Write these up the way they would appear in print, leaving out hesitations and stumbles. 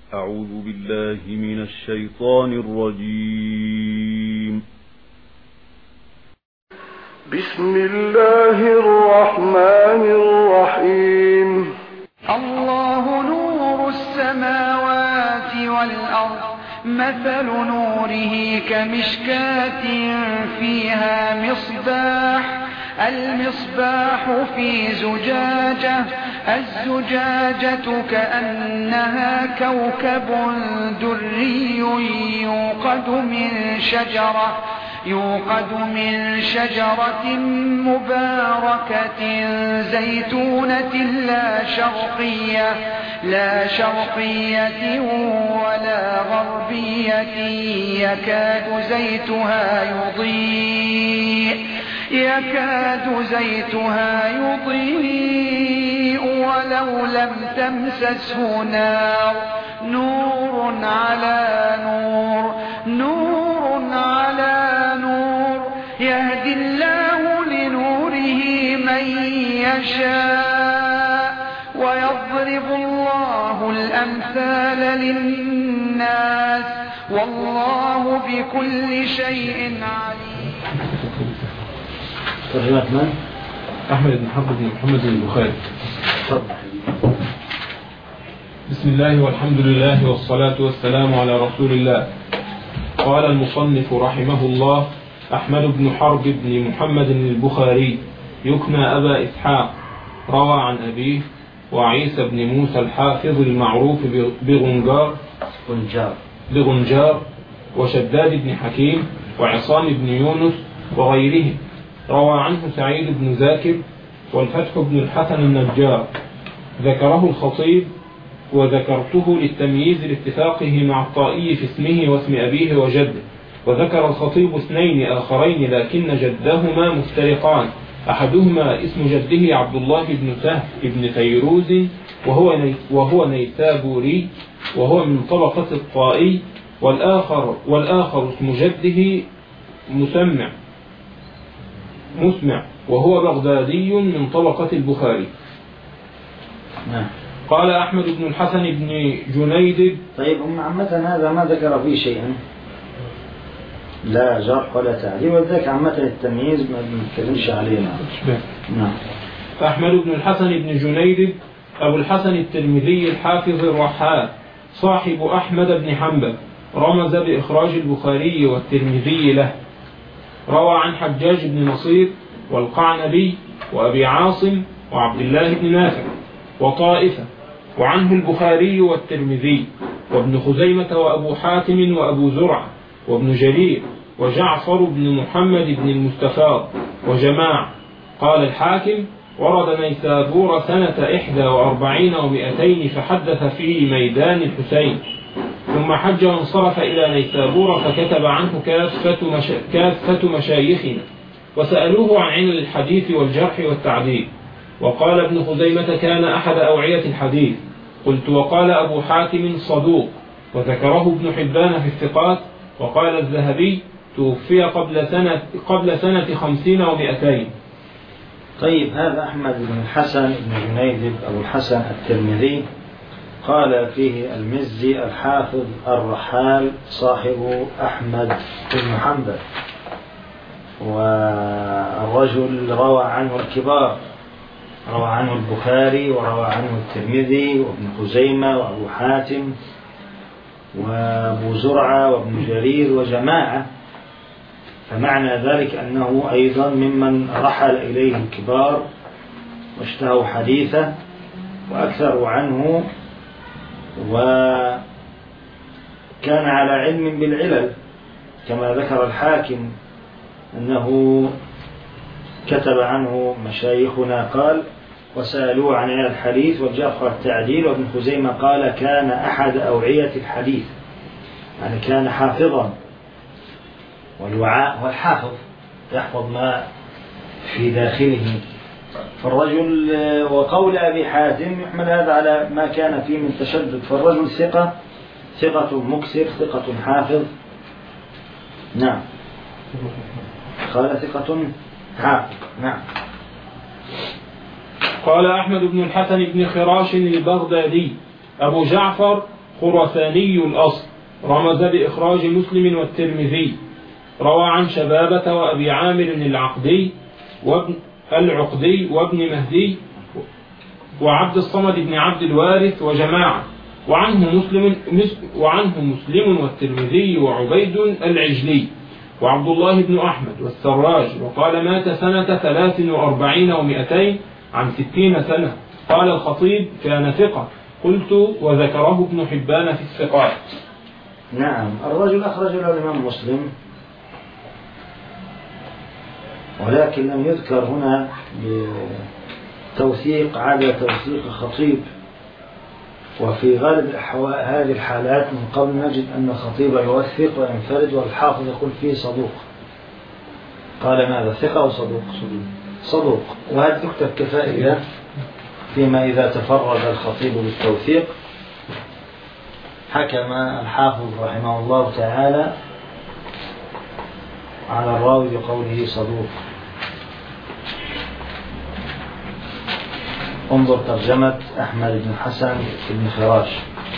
أعوذ بالله من الشيطان الرجيم. بسم الله الرحمن الرحيم. الله نور السماوات والأرض، مثل نوره كمشكاة فيها مصباح، المصباح في زجاجة، الزجاجة كأنها كوكب دري يوقد من شجرة مباركة زيتونة لا شرقية ولا غربية، يكاد زيتها يضيء ولو لم تمسسه نار، نور على نور، يهدي الله لنوره من يشاء، ويضرب الله الأمثال للناس، والله بكل شيء عليم. ترجمة من؟ أحمد بن حرب بن محمد البخاري. بسم الله والحمد لله والصلاة والسلام على رسول الله. قال المصنف رحمه الله: أحمد بن حرب بن محمد البخاري يكنى أبا إسحاق، روى عن أبيه وعيسى بن موسى الحافظ المعروف بغنجار وشداد بن حكيم وعصام بن يونس وغيرهم. روى عنه سعيد بن زاكر والفتح بن الحسن النجار. ذكره الخطيب وذكرته للتمييز لاتفاقه مع الطائي في اسمه واسم أبيه وجده. وذكر الخطيب اثنين آخرين لكن جدهما مفترقان، أحدهما اسم جده عبد الله بن سهل بن فيروز وهو نيسابوري وهو من طبقة الطائي، والآخر اسم جده مسمع وهو بغدادي من طبقة البخاري. قال أحمد بن الحسن بن جنيد. طيب عامة هذا ما ذكر فيه شيئا، لا جرح ولا تعديل، وذلك عامة التمييز ما بنتكلمش علينا. نعم. أحمد بن الحسن بن جنيد أبو الحسن الترمذي الحافظ الرحال صاحب أحمد بن حنبل، رمز بإخراج البخاري والترمذي له. روى عن حجاج بن نصير والقعنبي وأبي عاصم وعبد الله بن نافع وطائفة، وعنه البخاري والترمذي وابن خزيمة وأبو حاتم وأبو زرعة وابن جرير وجعفر بن محمد بن المستفاض وجماعة. قال الحاكم: ورد نيسابور سنة 41 و200 فحدث في ميدان الحسين، ثم حج وانصرف إلى نيسابور فكتب عنه كافة مشايخنا، وسألوه عن علل الحديث والجرح والتعديل. وقال ابن خزيمة: كان أحد أوعية الحديث. قلت: وقال أبو حاتم: صدوق. وذكره ابن حبان في الثقات. وقال الذهبي: توفي قبل سنة 50 و200. طيب، هذا أحمد بن الحسن بن جنيد أبو الحسن الترمذي قال فيه المزي الحافظ الرحال صاحب أحمد بن حنبل، والرجل روى عنه الكبار، روى عنه البخاري وروى عنه الترمذي وابن خزيمة وأبو حاتم وأبو زرعة وابن جرير وجماعة، فمعنى ذلك أنه أيضا ممن رحل إليه الكبار واشتهوا حديثه وأكثروا عنه، وكان على علم بالعلل كما ذكر الحاكم أنه كتب عنه مشايخنا، قال: وسألوه عن علل الحديث والجرح والتعديل. وابن خزيمة قال: كان أحد أوعية الحديث، يعني كان حافظا، والوعاء والحافظ يحفظ ما في داخله. فالرجل، وقول أبي حاتم يحمل هذا على ما كان فيه من تشدد، فالرجل ثقة مكسر، ثقة حافظ. نعم، قال ثقة حافظ. نعم. قال أحمد بن الحسن بن خراش البغدادي: أبو جعفر خراساني الأصل، رمز بإخراج مسلم والترمذي. روى عن شبابة وأبي عامر العقدي وابن مهدي وعبد الصمد بن عبد الوارث وجماعة، وعنه مسلم والترمذي وعبيد العجلي وعبد الله بن أحمد والسراج. وقال مات سنة 43 و200 عن 60 سنة. قال الخطيب كان ثقة. قلت وذكره ابن حبان في الثقات. نعم. الرجل أخرج له الإمام مسلم، ولكن لم يذكر هنا بتوثيق على توثيق الخطيب، وفي غالب هذه الحالات من قبل نجد أن الخطيب يوثق وينفرد والحافظ يقول فيه صدوق. قال ماذا؟ ثقة أو صدوق؟ صدوق. وهذه تكتب كفائدة فيما إذا تفرد الخطيب بالتوثيق حكم الحافظ رحمه الله تعالى على الراوي بقوله صدوق. انظر ترجمة أحمد بن حسن بن خراش.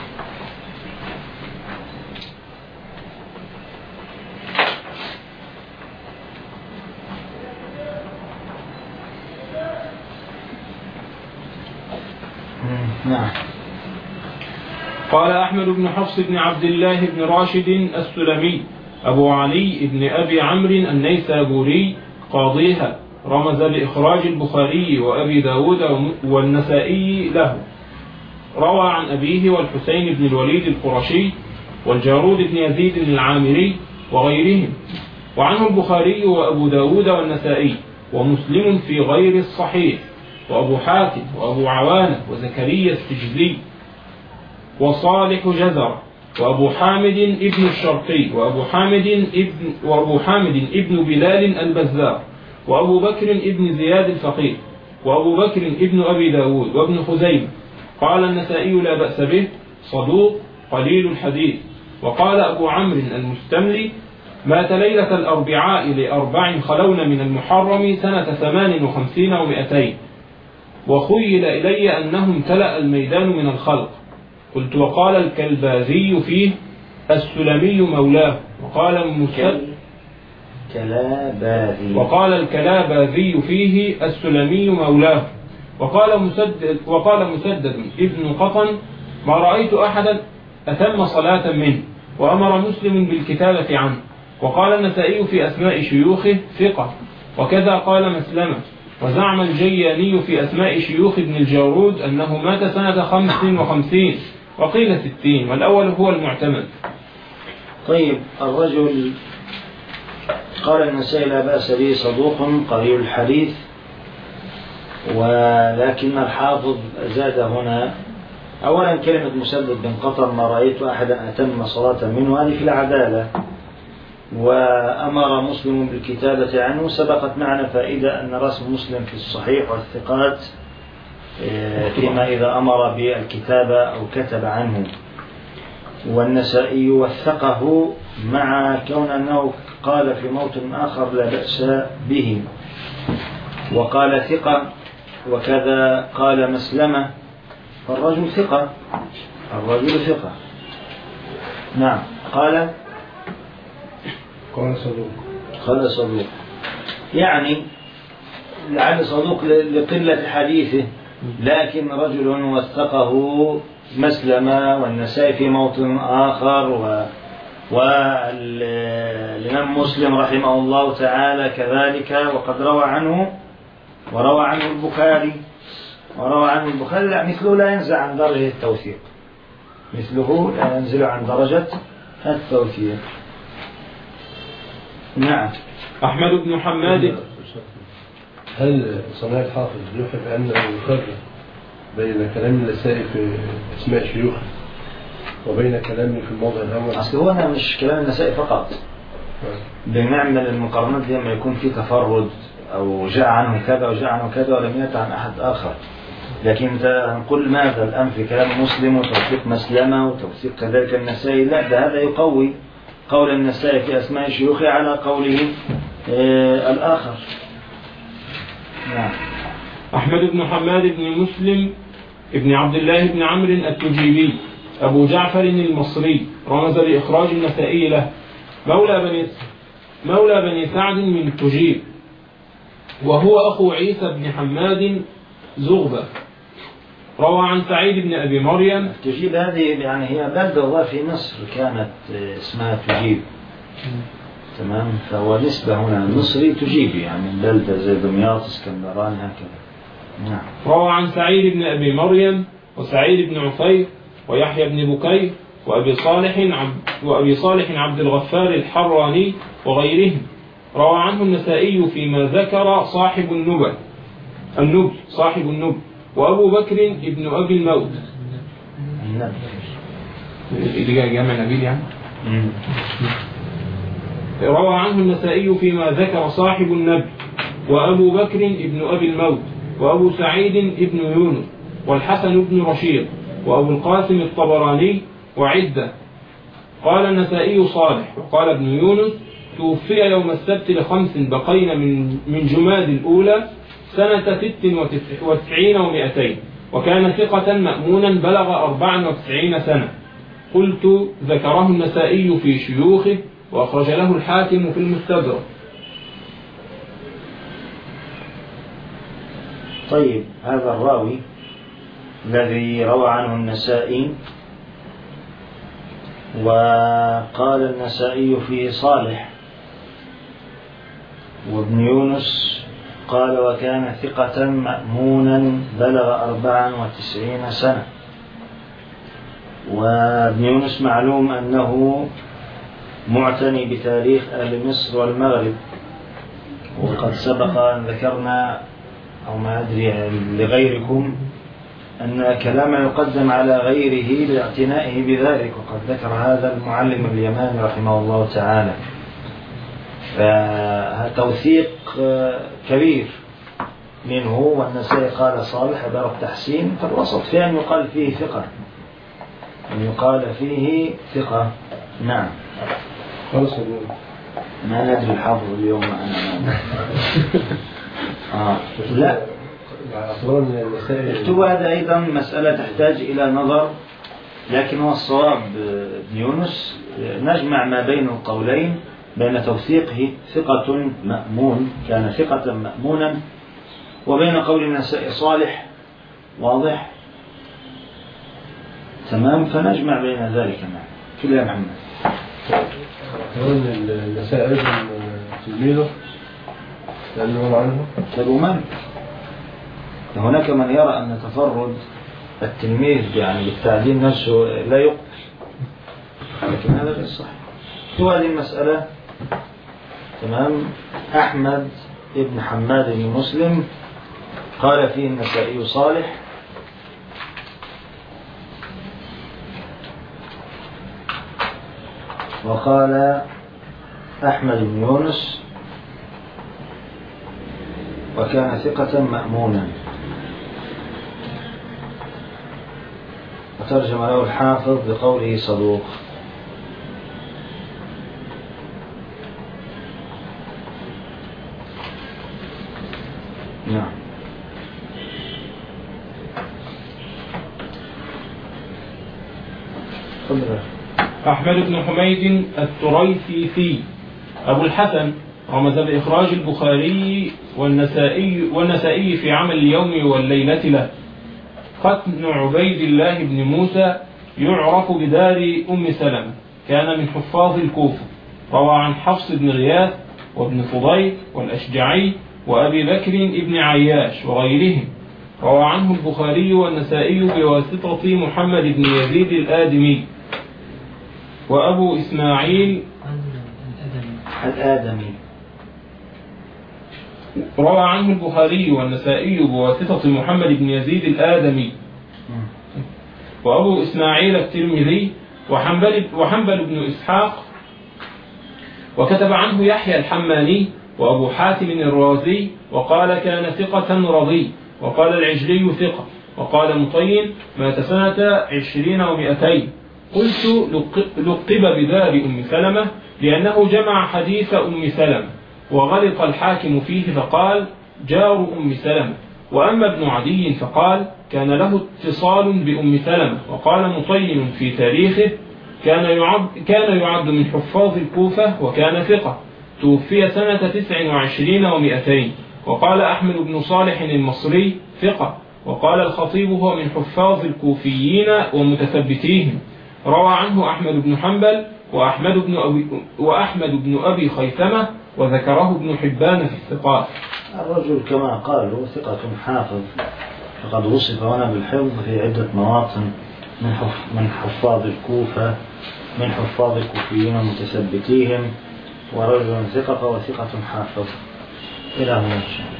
نعم. قال أحمد بن حفص بن عبد الله بن راشد السلمي أبو علي بن أبي عمرو النيسابوري قاضيها، رمز لإخراج البخاري وأبي داود والنسائي له. روى عن أبيه والحسين بن الوليد القرشي والجارود بن يزيد العامري وغيرهم، وعنه البخاري وأبو داود والنسائي ومسلم في غير الصحيح، وأبو حاتم وأبو عوانة وزكريا السجدي وصالح جزر وأبو حامد ابن الشرقي وأبو حامد ابن بلال البزار وأبو بكر ابن زياد الفقيه وأبو بكر ابن أبي داود وابن خزيمة. قال النسائي لا بأس به، صدوق قليل الحديث. وقال أبو عمرو المستملي مات ليلة الأربعاء ل4 خلون من المحرم سنة 58 و200، وخيل إلي أنه امتلأ الميدان من الخلق. قلت وقال الكلباذي فيه السلمي مولاه. وقال الكلاباذي فيه السلمي مولاه. وقال مسدد ابن قطن ما رأيت أحدا أتم صلاة منه، وأمر مسلم بالكتابة عنه. وقال النسائي في أسماء شيوخه ثقة، وكذا قال مسلمة. وزعم الجياني في أسماء شيوخ ابن الجارود أنه مات سنة 55 وقيل 60، والأول هو المعتمد. طيب، الرجل قال النسائي لا بأس به، صدوق قليل الحديث، ولكن الحافظ زاد هنا أولا كلمة مسدد بن قطر ما رأيت أحدا أتم صلاة منه، هذه في العدالة. وأمر مسلم بالكتابة عنه، سبقت معنا فائدة أن رسم مسلم في الصحيح والثقات فيما إذا أمر بالكتابة أو كتب عنه. والنسائي وثقه مع كون أنه قال في موطن آخر لا بأس به، وقال ثقة، وكذا قال مسلمة. فالرجل ثقة، الرجل ثقة. نعم. قال صدوق، يعني لعل صدوق لقلة حديثه، لكن رجل وثقه مسلمة والنسائي في موطن آخر، والإمام مسلم رحمه الله تعالى كذلك، وقد روى عنه البخاري لا مثله لا ينزل عن درجة التوثيق، مثله لا ينزل عن درجة التوثيق. نعم. أحمد بن حماد. هل صناع الحافظ يحب أنه يفرق بين كلام النسائي في أسماء شيوخ وبين كلامه في الموضع الأول؟ أصل هو أنا مش كلام النسائي فقط، بنعمل المقارنات لما يكون في تفرد أو جاء عنه كذا وجاء عنه كذا ولم يأت عن أحد آخر. لكن نقول ماذا الآن في كلام مسلم وتوثيق مسلمة وتوثيق كذلك النسائي؟ لا، هذا يقوي قول النسائي في أسماء شيوخه على قوله الآخر. نعم. أحمد بن حماد بن مسلم بن عبد الله بن عمرو التجيبي أبو جعفر المصري رمز بإخراج النسائي له، مولى بني سعد من تجيب، وهو أخو عيسى بن حماد زغبة. روى عن سعيد بن أبي مريم. تجيب هذه يعني هي بلدة والله في مصر كانت اسمها تجيب، تمام، فهو نسبة هنا المصري تجيب يعني بلدة زي دمياط اسكندران هكذا. نعم. روى عن سعيد بن أبي مريم وسعيد بن عفير ويحيى بن بكير وأبي صالح عبد الغفار الحراني وغيرهم. روى عنه النسائي فيما ذكر صاحب النبل صاحب النبل وأبو بكر ابن أبي الموت. اللي جاء جامع نبيل يعني. روى عنه النسائي فيما ذكر صاحب النبل وأبو بكر ابن أبي الموت وأبو سعيد ابن يونس والحسن بن رشيد وأبو القاسم الطبراني وعدة. قال النسائي صالح. وقال ابن يونس توفي يوم السبت ل5 بقين من جماد الأولى سنة 96 و200، وكان ثقة مأمونا بلغ 94 سنة. قلت ذكره النسائي في شيوخه وأخرج له الحاكم في المستدرك. طيب، هذا الراوي الذي روى عنه النسائي وقال النسائي فيه صالح، وابن يونس قال وكان ثقة مأمونا بلغ 94 سنة. وابن يونس معلوم أنه معتني بتاريخ أهل مصر والمغرب، وقد سبق أن ذكرنا أو ما أدري لغيركم أن كلام يقدم على غيره لاعتنائه بذلك، وقد ذكر هذا المعلم اليماني رحمه الله تعالى. فتوثيق كبير منه، والنسائي قال صالح عبارة تحسين، فالوسط في أن يقال فيه ثقة، أن يقال فيه ثقة. نعم. ما ندري الحظ اليوم معنا. لا، اكتبوا هذا أيضا مسألة تحتاج إلى نظر، لكن هو الصواب ابن يونس نجمع ما بين القولين، بين توثيقه ثقة مأمون كان ثقة مأمونا، وبين قول النسائي صالح. واضح؟ تمام، فنجمع بين ذلك. معه كل يا محمد. النسائي أيضا تلميذه لأنه عنه أبو مالك. هناك من يرى أن تفرد التلميذ يعني بالتعديل نفسه لا يقبل، لكن هذا غير صحيح. هذه المسألة. تمام. أحمد ابن حماد بن مسلم قال فيه النسائي صالح. وقال أحمد بن يونس وكان ثقة مأمونا، وترجم له الحافظ بقوله صدوق. نعم. أحمد بن حميد التريثي أبو الحسن رمز بإخراج البخاري والنسائي في عمل اليوم والليلة له. ختن عبيد الله بن موسى يعرف بدار أم سلمة، كان من حفاظ الكوفة. روى عن حفص بن غياث وابن فضيل والأشجعي وأبي بكر بن عياش وغيرهم. روى عنه البخاري والنسائي بواسطة محمد بن يزيد الآدمي وأبو إسماعيل الآدمي. روى عنه البخاري والنسائي بواسطة محمد بن يزيد الآدمي وأبو إسماعيل الترمذي وحنبل بن إسحاق. وكتب عنه يحيى الحماني وأبو حاتم الرازي، وقال كان ثقة رضي. وقال العجلي ثقة. وقال مطين مات سنة 20 و200. قلت لقب بدار أم سلمة لأنه جمع حديث أم سلمة، وغلط الحاكم فيه فقال جار أم سلمة، وأما ابن عدي فقال كان له اتصال بأم سلمة. وقال مطين في تاريخه كان يعد من حفاظ الكوفة وكان ثقة، توفي سنة 29 و200. وقال أحمد بن صالح المصري ثقة. وقال الخطيب هو من حفاظ الكوفيين ومتثبتيهم. روى عنه أحمد بن حنبل وأحمد بن أبي خيثمة، وذكره ابن حبان في الثقات. الرجل كما قالوا ثقة حافظ، فقد وصف هنا بالحفظ في عدة مواطن من حفاظ الكوفة، من حفاظ الكوفيين ومتثبتيهم، ورجل ثقة وثقة حافظ إلى هنا.